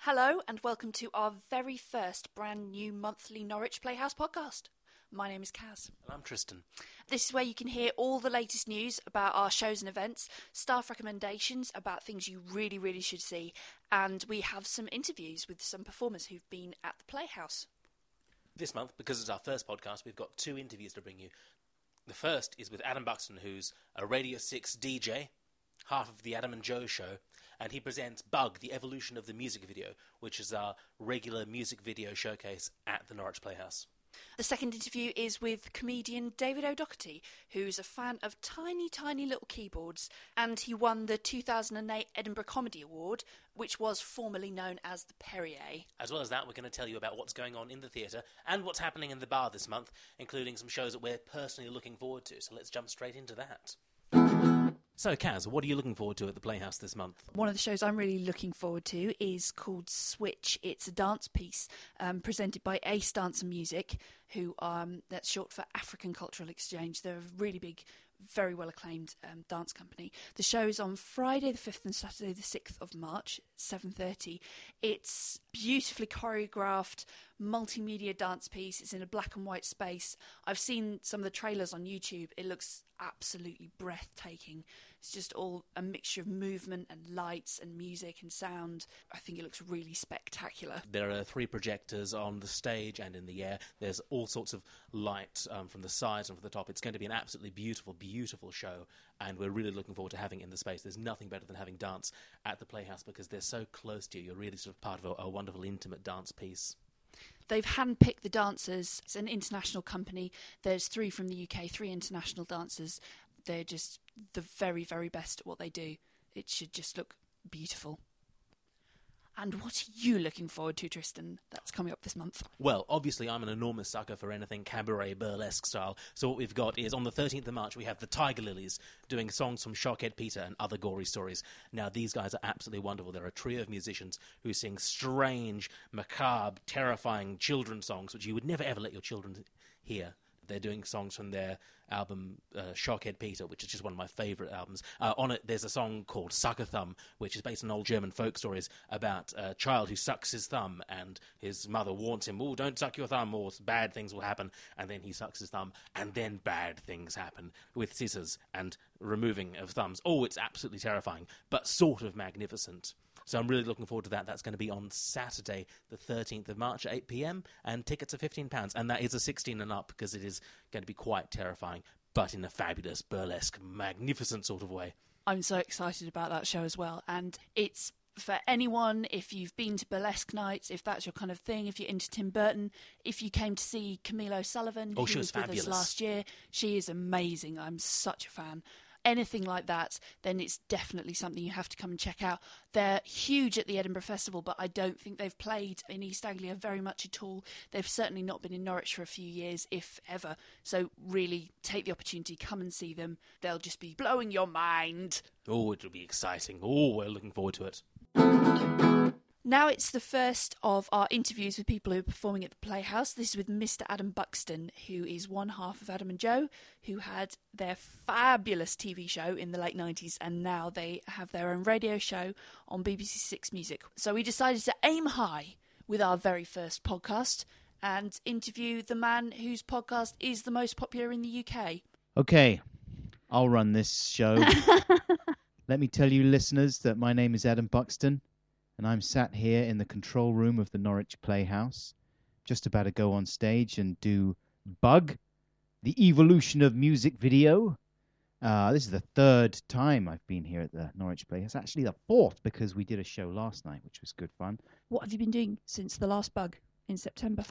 Hello and welcome to our very first brand new monthly Norwich Playhouse podcast. My name is Kaz. And I'm Tristan. This is where you can hear all the latest news about our shows and events, staff recommendations about things you really should see, and we have some interviews with some performers who've been at the Playhouse. This month, because it's our first podcast, we've got two interviews to bring you. The first is with Adam Buxton, who's a Radio 6 DJ, half of the Adam and Joe show, and he presents Bug, the Evolution of the Music Video, which is our regular music video showcase at the Norwich Playhouse. The second interview is with comedian David O'Doherty, who's a fan of tiny little keyboards, and he won the 2008 Edinburgh Comedy Award, which was formerly known as the Perrier. As well as that, we're going to tell you about what's going on in the theatre and what's happening in the bar this month, including some shows that we're personally looking forward to. So let's jump straight into that. So, Kaz, what are you looking forward to at the Playhouse this month? One of the shows I'm really looking forward to is called Switch. It's a dance piece presented by Ace Dance and Music, who that's short for African Cultural Exchange. They're a really big, very well acclaimed dance company. The show is on Friday the 5th and Saturday the 6th of March, 7:30. It's beautifully choreographed, multimedia dance piece. It's in a black and white space. I've seen some of the trailers on YouTube. It looks absolutely breathtaking. It's just all a mixture of movement and lights and music and sound. I think it looks really spectacular. There are 3 projectors on the stage and in the air. There's all sorts of light from the sides and from the top. It's going to be an absolutely beautiful show, and we're really looking forward to having it in the space. There's nothing better than having dance at the Playhouse because they're so close to you. You're really sort of part of a wonderful, intimate dance piece. They've handpicked the dancers. It's an international company. There's 3 from the UK, 3 international dancers. They're just the very best at what they do. It should just look beautiful. And what are you looking forward to, Tristan, that's coming up this month? Well, obviously, I'm an enormous sucker for anything cabaret burlesque style. So what we've got is, on the 13th of March, we have the Tiger Lilies doing songs from Shockhead Peter and other gory stories. Now, these guys are absolutely wonderful. They're a trio of musicians who sing strange, macabre, terrifying children's songs, which you would never, ever let your children hear. They're doing songs from their album Shockhead Peter, which is just one of my favourite albums. On it, there's a song called Sucker Thumb, which is based on old German folk stories about a child who sucks his thumb, and his mother warns him, "Oh, don't suck your thumb, or bad things will happen." And then he sucks his thumb, and then bad things happen with scissors and removing of thumbs. Oh, it's absolutely terrifying, but sort of magnificent. So I'm really looking forward to that. That's going to be on Saturday, the 13th of March at 8 p.m, and tickets are £15. And that is a 16 and up because it is going to be quite terrifying, but in a fabulous, burlesque, magnificent sort of way. I'm so excited about that show as well. And it's for anyone, if you've been to burlesque nights, if that's your kind of thing, if you're into Tim Burton, if you came to see Camille O'Sullivan, who she was with fabulous us last year. She is amazing. I'm such a fan. Anything like that, then it's definitely something you have to come and check out. They're huge at the Edinburgh Festival, but I don't think they've played in East Anglia very much at all. They've certainly not been in Norwich for a few years, if ever. So really take the opportunity, come and see them. They'll just be blowing your mind. Oh, it'll be exciting. Oh, we're looking forward to it. Now it's the first of our interviews with people who are performing at the Playhouse. This is with Mr. Adam Buxton, who is one half of Adam and Joe, who had their fabulous TV show in the late 90s, and now they have their own radio show on BBC Six Music. So we decided to aim high with our very first podcast and interview the man whose podcast is the most popular in the UK. Okay, I'll run this show. Let me tell you, listeners, that my name is Adam Buxton, and I'm sat here in the control room of the Norwich Playhouse, just about to go on stage and do Bug, the Evolution of Music Video. This is the 3rd time I've been here at the Norwich Playhouse. Actually, the 4th, because we did a show last night, which was good fun. What have you been doing since the last Bug in September?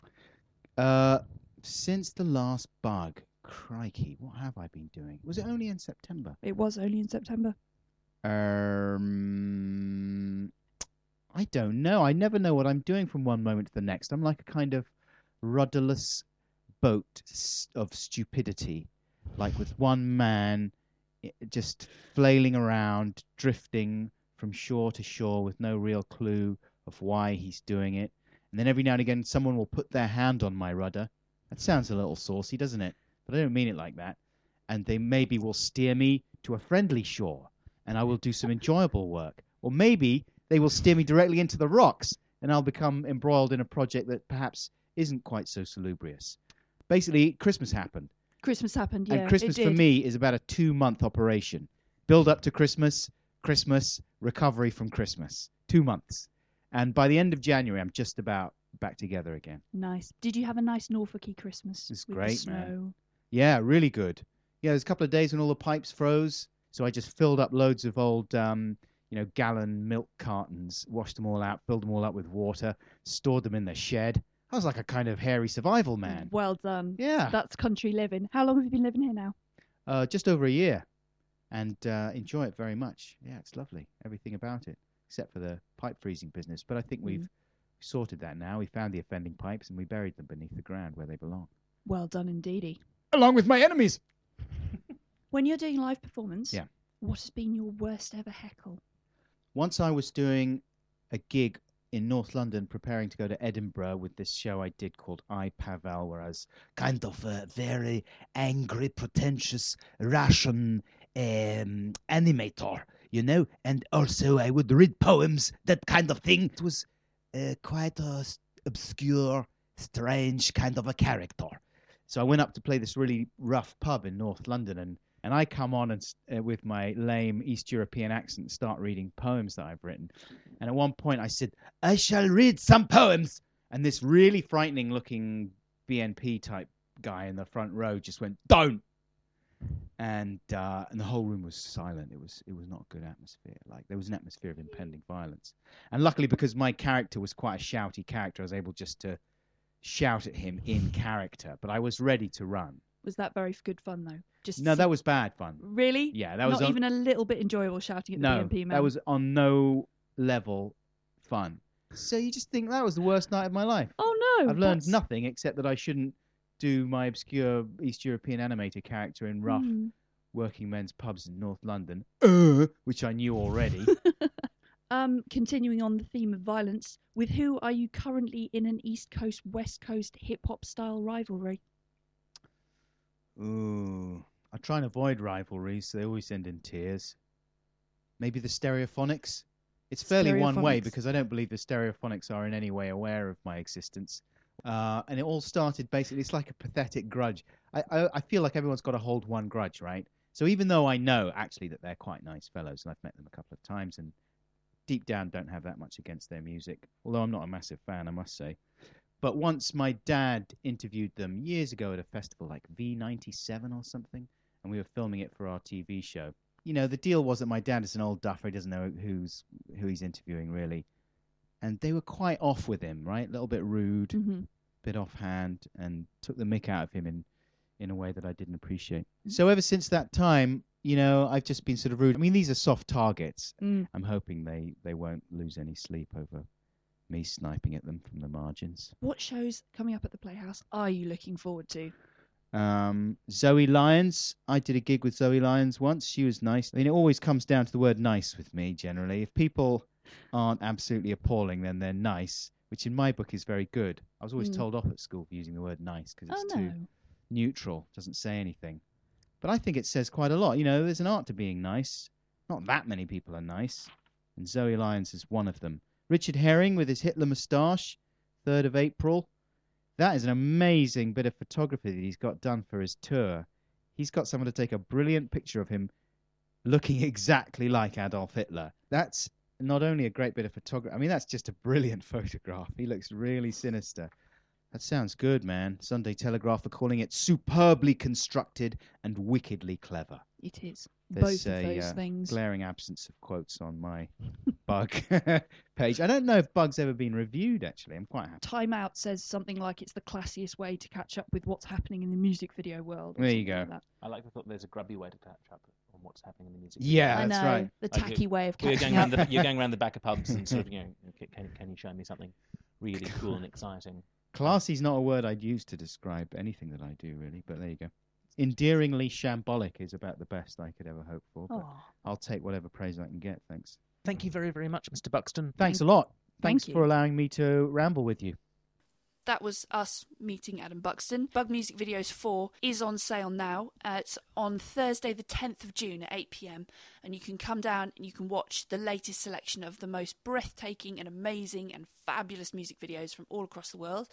Since the last Bug, crikey, what have I been doing? Was it only in September? It was only in September. I don't know. I never know what I'm doing from one moment to the next. I'm like a kind of rudderless boat of stupidity, like with one man just flailing around, drifting from shore to shore with no real clue of why he's doing it. And then every now and again, someone will put their hand on my rudder. That sounds a little saucy, doesn't it? But I don't mean it like that. And they maybe will steer me to a friendly shore, and I will do some enjoyable work. Or maybe they will steer me directly into the rocks, and I'll become embroiled in a project that perhaps isn't quite so salubrious. Basically, Christmas happened. Christmas happened, yeah. And Christmas it for did. me is about a 2-month operation. Build up to Christmas, recovery from Christmas. 2 months. And by the end of January, I'm just about back together again. Nice. Did you have a nice Norfolky Christmas? It was with great, the snow? man. Yeah, really good. Yeah, there's a couple of days when all the pipes froze, so I just filled up loads of old, gallon milk cartons, washed them all out, filled them all up with water, stored them in the shed. I was like a kind of hairy survival man. Well done. Yeah. That's country living. How long have you been living here now? Just over a year, and enjoy it very much. Yeah, it's lovely, everything about it, except for the pipe freezing business. But I think we've sorted that now. We found the offending pipes, and we buried them beneath the ground where they belong. Well done indeedy. Along with my enemies! When you're doing live performance, Yeah. what has been your worst ever heckle? Once I was doing a gig in North London preparing to go to Edinburgh with this show I did called I, Pavel, where I was kind of a very angry, pretentious Russian animator, and also I would read poems, that kind of thing. It was quite a obscure, strange kind of a character. So I went up to play this really rough pub in North London, and I come on and with my lame East European accent start reading poems that I've written. And at one point I said, I shall read some poems. And this really frightening looking BNP type guy in the front row just went, don't. And the whole room was silent. It was not a good atmosphere. Like, there was an atmosphere of impending violence. And luckily, because my character was quite a shouty character, I was able just to shout at him in character. But I was ready to run. Was that very good fun, though? No, that was bad fun. Really? Yeah, that was not even a little bit enjoyable shouting at the BNP man. That was on no level fun. So you just think that was the worst night of my life. Oh no! I've learned nothing except that I shouldn't do my obscure East European animator character in rough working men's pubs in North London, which I knew already. Continuing on the theme of violence, with who are you currently in an East Coast, West Coast hip-hop style rivalry? Ooh, I try and avoid rivalries, so they always end in tears. Maybe the Stereophonics? It's fairly one way because I don't believe the Stereophonics are in any way aware of my existence. And it all started basically, it's like a pathetic grudge. I feel like everyone's got to hold one grudge, right? So even though I know actually that they're quite nice fellows, and I've met them a couple of times, and deep down don't have that much against their music, although I'm not a massive fan, I must say. But once my dad interviewed them years ago at a festival like V97 or something, and we were filming it for our TV show. You know, the deal was that my dad is an old duffer, he doesn't know who he's interviewing really. And they were quite off with him, right? A little bit rude, bit offhand, and took the mick out of him in a way that I didn't appreciate. So ever since that time, you know, I've just been sort of rude. I mean, these are soft targets. I'm hoping they won't lose any sleep over me sniping at them from the margins. What shows coming up at the Playhouse are you looking forward to? Zoe Lyons. I did a gig with Zoe Lyons once. She was nice. I mean, it always comes down to the word nice with me, generally. If people aren't absolutely appalling, then they're nice, which in my book is very good. I was always told off at school for using the word nice because it's too neutral, doesn't say anything. But I think it says quite a lot. You know, there's an art to being nice. Not that many people are nice, and Zoe Lyons is one of them. Richard Herring with his Hitler moustache, 3rd of April. That is an amazing bit of photography that he's got done for his tour. He's got someone to take a brilliant picture of him looking exactly like Adolf Hitler. That's not only a great bit of photography, I mean, that's just a brilliant photograph. He looks really sinister. That sounds good, man. Sunday Telegraph are calling it superbly constructed and wickedly clever. It is. There's both of those things. Glaring absence of quotes on my Bug page. I don't know if Bug's ever been reviewed, actually. I'm quite happy. Time Out says something like it's the classiest way to catch up with what's happening in the music video world. There you go. Like I like the thought there's a grubby way to catch up on what's happening in the music. Yeah, I that's know, right. the Like tacky way of You're catching going, up. you're going around the back of pubs and sort of, can you show me something really cool and exciting? Classy's not a word I'd use to describe anything that I do, really, but there you go. Endearingly shambolic is about the best I could ever hope for, but I'll take whatever praise I can get, thanks. Thank you very, very much, Mr. Buxton. Thanks a lot. Thank Thanks you. for allowing me to ramble with you. that was us meeting Adam Buxton. Bug Music Videos 4 is on sale now. It's on Thursday the 10th of June at 8 p.m. and you can come down and you can watch the latest selection of the most breathtaking and amazing and fabulous music videos from all across the world.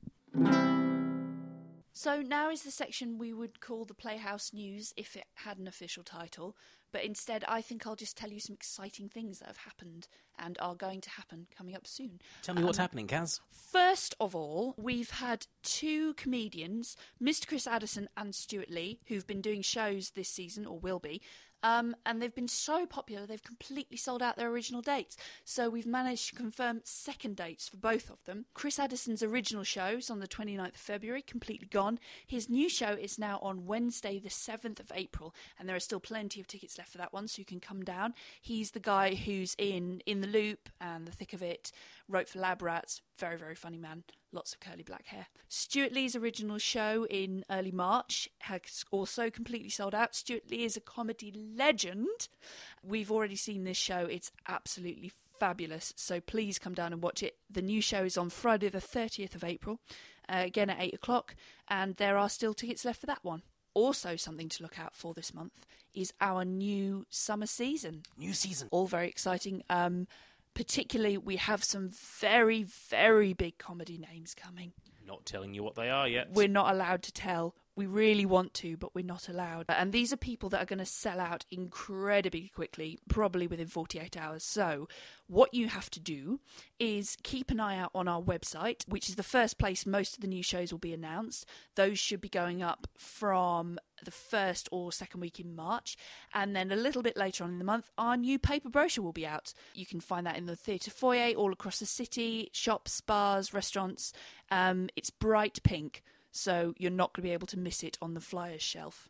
So now is the section we would call the Playhouse News if it had an official title, but instead I think I'll just tell you some exciting things that have happened and are going to happen coming up soon. Tell me what's happening, Kaz. First of all, we've had two comedians, Mr. Chris Addison and Stuart Lee, who've been doing shows this season, or will be, and they've been so popular they've completely sold out their original dates. So we've managed to confirm second dates for both of them. Chris Addison's original show is on the 29th of February, completely gone. His new show is now on Wednesday the 7th of April, and there are still plenty of tickets left for that one, so you can come down. He's the guy who's in The Loop and The Thick of It, wrote for Lab Rats, very, very funny man. Lots of curly black hair. Stuart Lee's original show in early March has also completely sold out. Stuart Lee is a comedy legend. We've already seen this show. It's absolutely fabulous. So please come down and watch it. The new show is on Friday the 30th of April, again at 8 o'clock. And there are still tickets left for that one. Also something to look out for this month is our new summer season. New season. All very exciting. Particularly, we have some very, very big comedy names coming. Not telling you what they are yet. We're not allowed to tell. We really want to, but we're not allowed. And these are people that are going to sell out incredibly quickly, probably within 48 hours. So what you have to do is keep an eye out on our website, which is the first place most of the new shows will be announced. Those should be going up from the first or second week in March. And then a little bit later on in the month, our new paper brochure will be out. You can find that in the theatre foyer all across the city, shops, bars, restaurants. It's bright pink. So you're not going to be able to miss it on the flyers shelf.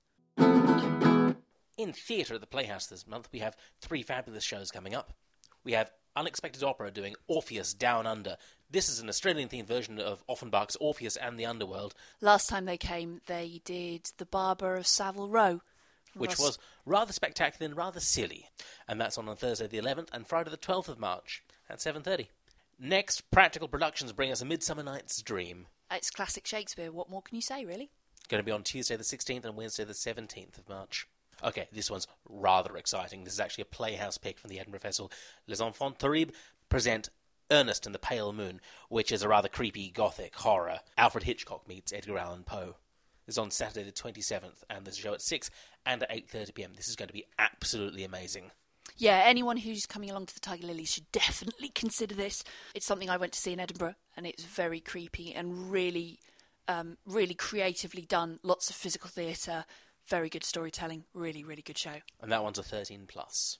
In theatre at the Playhouse this month, we have 3 fabulous shows coming up. We have Unexpected Opera doing Orpheus Down Under. This is an Australian-themed version of Offenbach's Orpheus and the Underworld. Last time they came, they did The Barber of Savile Row. Which was rather spectacular and rather silly. And that's on Thursday the 11th and Friday the 12th of March at 7:30. Next, Practical Productions bring us A Midsummer Night's Dream. It's classic Shakespeare. What more can you say, really? Going to be on Tuesday the 16th and Wednesday the 17th of March. Okay, this one's rather exciting. This is actually a Playhouse pick from the Edinburgh Festival. Les Enfants Terribles present Ernest and the Pale Moon, which is a rather creepy gothic horror. Alfred Hitchcock meets Edgar Allan Poe. This is on Saturday the 27th, and there's a show at 6 and at 8:30 p.m. This is going to be absolutely amazing. Yeah, anyone who's coming along to the Tiger Lilies should definitely consider this. It's something I went to see in Edinburgh, and it's very creepy and really, really creatively done. Lots of physical theatre, very good storytelling, really, really good show. And that one's a 13+.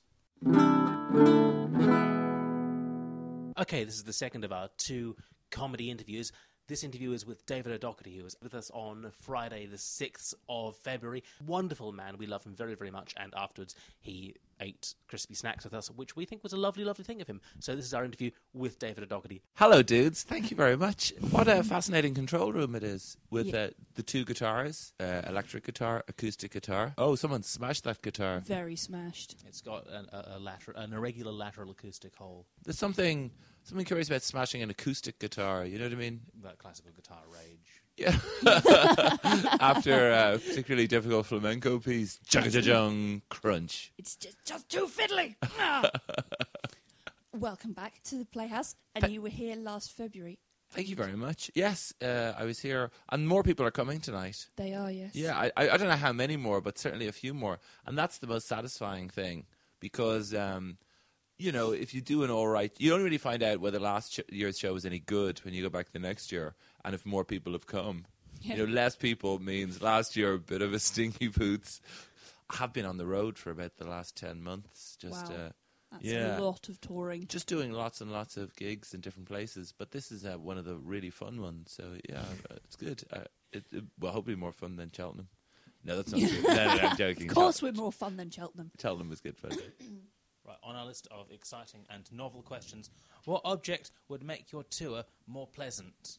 Okay, this is the second of our 2 comedy interviews. This interview is with David O'Doherty, who was with us on Friday the 6th of February. Wonderful man. We love him very, very much. And afterwards, he ate crispy snacks with us, which we think was a lovely, lovely thing of him. So this is our interview with David O'Doherty. Hello, dudes. Thank you very much. What a fascinating control room it is with the 2 guitars, electric guitar, acoustic guitar. Oh, someone smashed that guitar. Very smashed. It's got an irregular lateral acoustic hole. There's something curious about smashing an acoustic guitar. You know what I mean? That classical guitar rage. Yeah. After a particularly difficult flamenco piece, chung crunch. It's just too fiddly. Welcome back to the Playhouse, and you were here last February. Thank you very much. Yes, I was here, and more people are coming tonight. They are, yes. Yeah, I don't know how many more, but certainly a few more. And that's the most satisfying thing, because, you know, if you do an all right, you don't really find out whether last year's show was any good when you go back the next year, and if more people have come. Yeah. You know, less people means last year a bit of a stinky boots. I have been on the road for about the last 10 months. Just, wow. That's yeah. a lot of touring. Just doing lots and lots of gigs in different places. But this is one of the really fun ones. So, yeah, it's good. Well, hopefully more fun than Cheltenham. No, that's not true. No, I'm joking. Of course we're more fun than Cheltenham. Cheltenham was good fun. Right, on our list of exciting and novel questions, what object would make your tour more pleasant?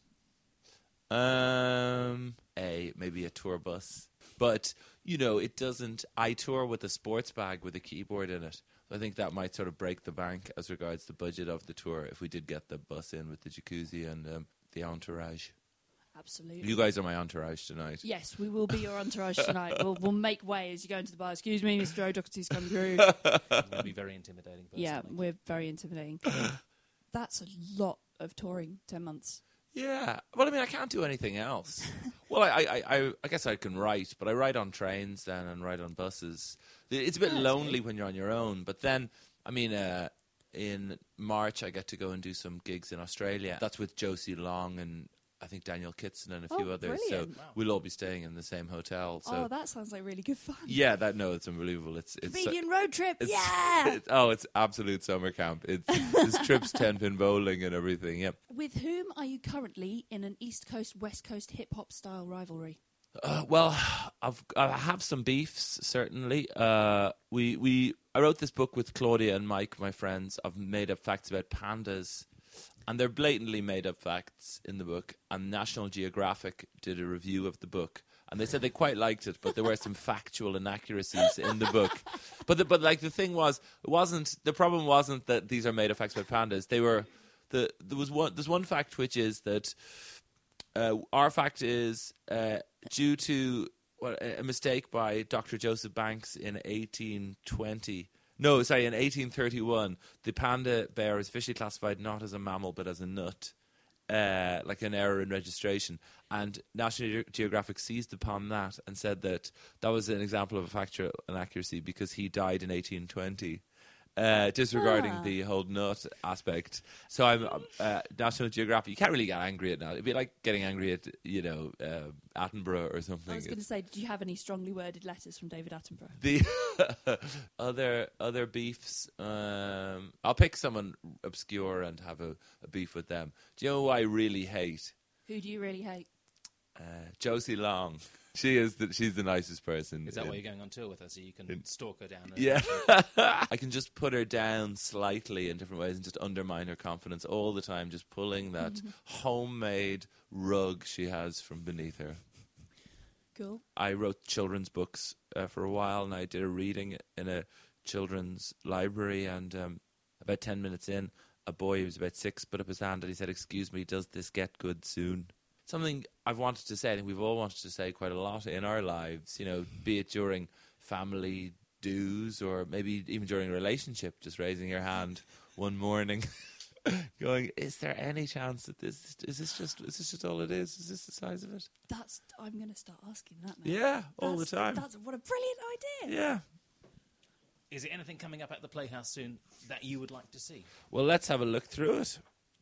Maybe a tour bus. But, you know, it doesn't... I tour with a sports bag with a keyboard in it. I think that might sort of break the bank as regards the budget of the tour if we did get the bus in with the jacuzzi and the entourage. Absolutely. You guys are my entourage tonight. Yes, we will be your entourage tonight. We'll make way as you go into the bar. Excuse me, Mr. O'Doherty's come through. That'd be very intimidating. Yeah, Personally. we're very intimidating. That's a lot of touring, 10 months. Yeah. Well, I mean, I can't do anything else. Well, I guess I can write, but I write on trains then and write on buses. It's a bit lonely when you're on your own. But then, I mean, in March, I get to go and do some gigs in Australia. That's with Josie Long and I think Daniel Kitson and a few others. Brilliant. So we'll all be staying in the same hotel. So Oh, that sounds like really good fun. yeah, it's unbelievable. It's Comedian road trip, it's, yeah! it's absolute summer camp. There's trips, 10-pin bowling and everything. Yep. With whom are you currently in an East Coast, West Coast hip-hop style rivalry? Well, I have some beefs certainly. I wrote this book with Claudia and Mike, my friends, of made up facts about pandas, and they're blatantly made up facts in the book. And National Geographic did a review of the book, and they said they quite liked it, but there were some factual inaccuracies in the book. But the thing was, the problem wasn't that these are made up facts about pandas. There's one fact which is that our fact is due to a mistake by Dr. Joseph Banks in 1831, the panda bear is officially classified not as a mammal but as a nut, like an error in registration. And National Geographic seized upon that and said that was an example of a factual inaccuracy because he died in 1820. Disregarding the whole nut aspect. So I'm National Geographic. You can't really get angry at that. It'd be like getting angry at Attenborough or something. I was going to say, did you have any strongly worded letters from David Attenborough? The other beefs. I'll pick someone obscure and have a beef with them. Do you know who I really hate? Who do you really hate? Josie Long. She's the nicest person. Is that why you're going on tour with her, so you can stalk her down? Yeah. I can just put her down slightly in different ways and just undermine her confidence all the time, just pulling that homemade rug she has from beneath her. Cool. I wrote children's books for a while, and I did a reading in a children's library, and about 10 minutes in, a boy who was about 6 put up his hand and he said, "Excuse me, does this get good soon?" Something I've wanted to say, I think we've all wanted to say quite a lot in our lives, be it during family dues or maybe even during a relationship, just raising your hand one morning going, is there any chance that is this just all it is? Is this the size of it? I'm going to start asking that now. Yeah, all the time. What a brilliant idea. Yeah. Is there anything coming up at the Playhouse soon that you would like to see? Well, let's have a look through it.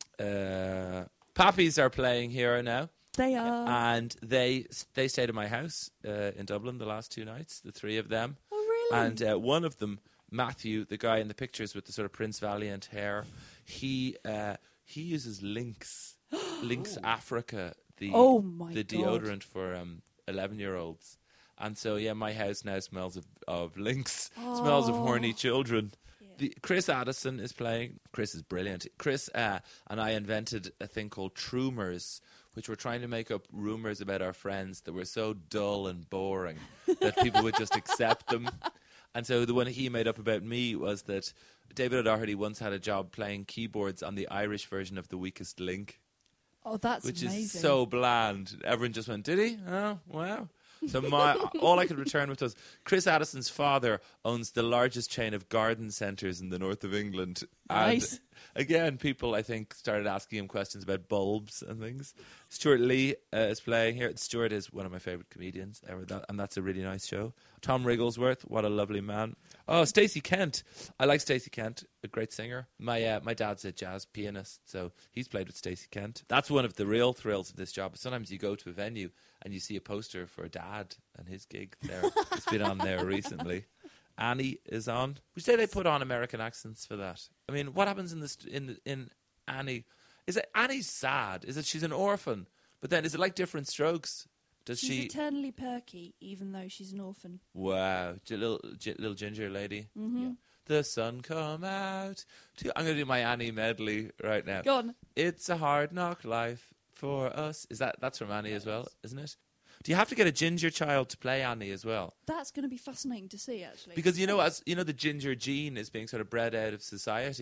Pappies are playing here now. They are. And they stayed at my house in Dublin the last 2 nights, the 3 of them. Oh, really? And one of them, Matthew, the guy in the pictures with the sort of Prince Valiant hair, he uses Lynx, Lynx Africa, the deodorant for 11-year-olds. And so, yeah, my house now smells of Lynx, smells of horny children. Yeah. Chris Addison is playing. Chris is brilliant. Chris and I invented a thing called Troomers, which were trying to make up rumours about our friends that were so dull and boring that people would just accept them. And so the one he made up about me was that David O'Doherty once had a job playing keyboards on the Irish version of The Weakest Link. Oh, that's which amazing. Is so bland. Everyone just went, did he? Oh, wow. So all I could return with was Chris Addison's father owns the largest chain of garden centres in the north of England. Nice. And again, people, I think, started asking him questions about bulbs and things. Stuart Lee is playing here. Stuart is one of my favourite comedians ever, and that's a really nice show. Tom Wrigglesworth, what a lovely man. Oh, Stacey Kent. I like Stacey Kent, a great singer. My dad's a jazz pianist, so he's played with Stacey Kent. That's one of the real thrills of this job. Sometimes you go to a venue and you see a poster for Dad and his gig there. It's been on there recently. Annie is on. Would you say they put on American accents for that? I mean, what happens in Annie? Is it Annie's sad? Is it she's an orphan? But then is it like Different Strokes? She's eternally perky, even though she's an orphan. Wow, little ginger lady. Mm-hmm. Yeah. The sun come out. I'm going to do my Annie medley right now. Go on. It's a hard knock life for us. That's from Annie as well, isn't it? Do you have to get a ginger child to play Annie as well? That's going to be fascinating to see, actually. Because the ginger gene is being sort of bred out of society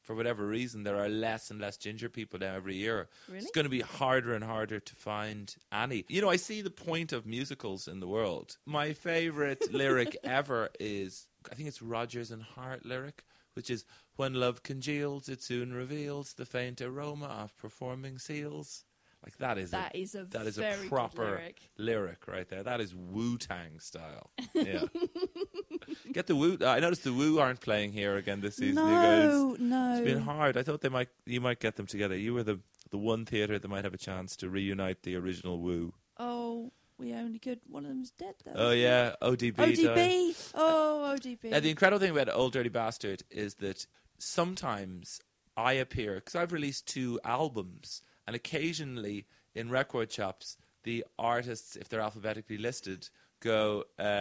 for whatever reason, there are less and less ginger people now every year. Really? It's going to be harder and harder to find any. You know, I see the point of musicals in the world. My favourite lyric ever is, I think it's Rodgers and Hart lyric, which is, when love congeals, it soon reveals the faint aroma of performing seals. Like that is a a very proper good lyric right there. That is Wu-Tang style. Yeah. Get the Wu. I noticed the Wu aren't playing here again this season. You guys. No. It's been hard. I thought you might get them together. You were the one theatre that might have a chance to reunite the original Wu. Oh, we only could. One of them's dead though. Oh yeah, ODB. died. ODB. Oh, ODB. The incredible thing about Old Dirty Bastard is that sometimes I appear, because I've released 2 albums, and occasionally in record shops, the artists, if they're alphabetically listed, go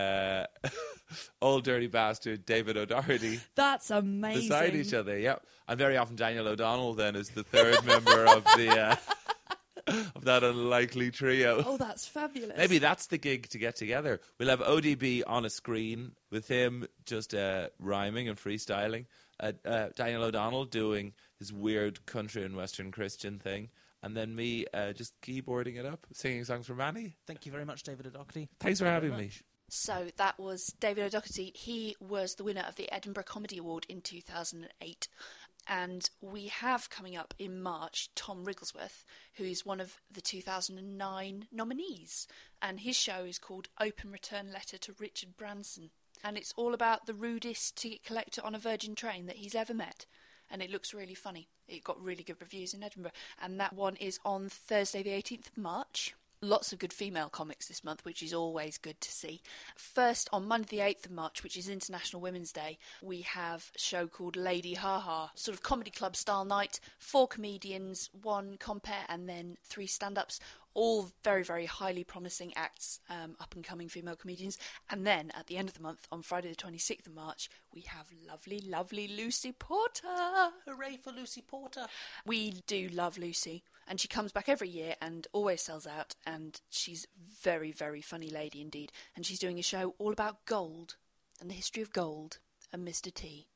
Old Dirty Bastard, David O'Doherty. That's amazing. Beside each other, yeah. And very often Daniel O'Donnell then is the third member of the of that unlikely trio. Oh, that's fabulous. Maybe that's the gig to get together. We'll have ODB on a screen with him just rhyming and freestyling. Daniel O'Donnell doing his weird country and Western Christian thing. And then me just keyboarding it up, singing songs from Annie. Thank you very much, David O'Doherty. Thanks for having me. So that was David O'Doherty. He was the winner of the Edinburgh Comedy Award in 2008. And we have coming up in March Tom Wrigglesworth, who is one of the 2009 nominees. And his show is called Open Return Letter to Richard Branson. And it's all about the rudest ticket collector on a Virgin train that he's ever met. And it looks really funny. It got really good reviews in Edinburgh. And that one is on Thursday the 18th of March. Lots of good female comics this month, which is always good to see. First, on Monday the 8th of March, which is International Women's Day, we have a show called Lady Ha Ha, sort of comedy club style night, 4 comedians, 1 compere, and then 3 stand-ups, all very, very highly promising acts, up-and-coming female comedians. And then, at the end of the month, on Friday the 26th of March, we have lovely, lovely Lucy Porter. Hooray for Lucy Porter. We do love Lucy, and she comes back every year and always sells out, and she's very, very funny lady indeed. And she's doing a show all about gold and the history of gold and Mr. T.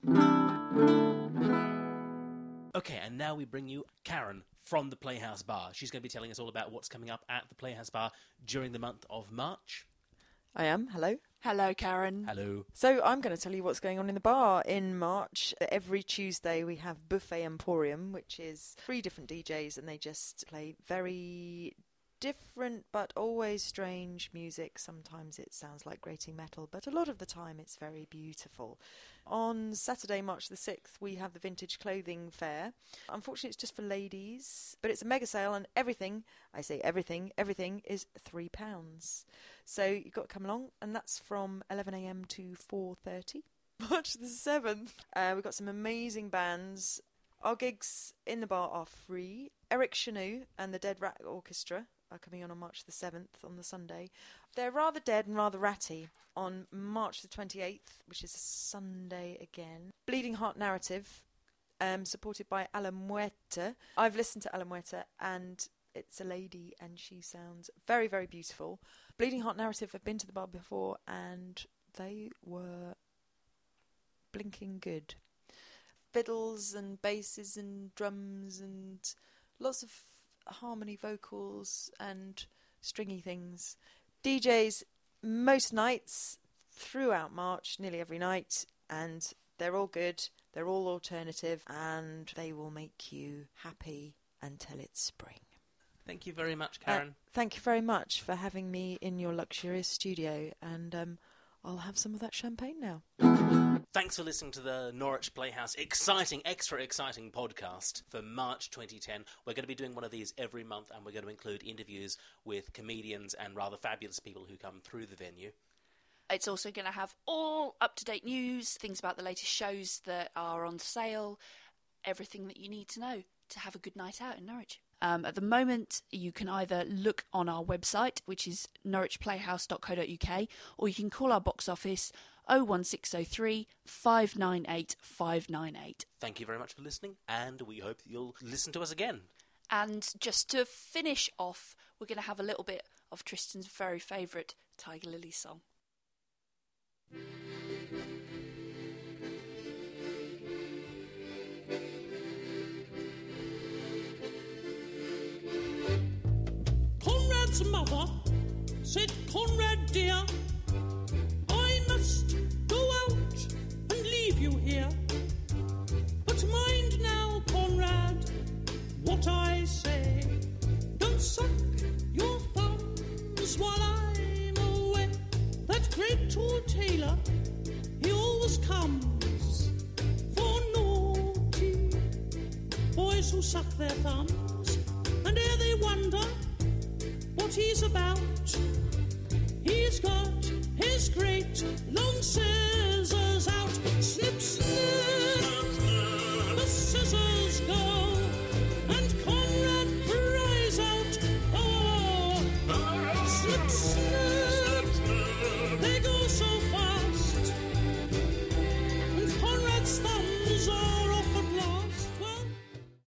Okay, and now we bring you Karen from the Playhouse Bar. She's going to be telling us all about what's coming up at the Playhouse Bar during the month of March. I am. Hello. Hello, Karen. Hello. So I'm going to tell you what's going on in the bar in March. Every Tuesday we have Buffet Emporium, which is 3 different DJs, and they just play very different but always strange music. Sometimes it sounds like grating metal, but a lot of the time it's very beautiful. On Saturday, March the 6th, we have the Vintage Clothing Fair. Unfortunately, it's just for ladies, but it's a mega sale, and everything, I say everything is £3. So you've got to come along, and that's from 11 a.m. to 4:30. March the 7th, we've got some amazing bands. Our gigs in the bar are free. Eric Chanu and the Dead Rat Orchestra are coming on March the 7th on the Sunday. They're rather dead and rather ratty on March the 28th, which is a Sunday again. Bleeding Heart Narrative, supported by Ala Muerte. I've listened to Ala Muerte, and it's a lady, and she sounds very, very beautiful. Bleeding Heart Narrative have been to the bar before, and they were blinking good. Fiddles and basses and drums and lots of harmony vocals and stringy things. DJs most nights throughout March, nearly every night, and they're all good, they're all alternative, and they will make you happy until it's spring. Thank you very much, Karen. Thank you very much for having me in your luxurious studio, and I'll have some of that champagne now. Thanks for listening to the Norwich Playhouse extra exciting podcast for March 2010. We're going to be doing one of these every month, and we're going to include interviews with comedians and rather fabulous people who come through the venue. It's also going to have all up-to-date news, things about the latest shows that are on sale, everything that you need to know to have a good night out in Norwich. At the moment, you can either look on our website, which is norwichplayhouse.co.uk, or you can call our box office 01603 598 598. Thank you very much for listening, and we hope you'll listen to us again. And just to finish off, we're going to have a little bit of Tristan's very favourite Tiger Lily song. Conrad's mother said, Conrad dear, I must go out and leave you here. But mind now, Conrad, what I say. Don't suck your thumbs while I'm away. That great tall tailor, he always comes for naughty boys who suck their thumbs, and ere they wonder what he's about, he's got his great long scissors out. Snip, snip.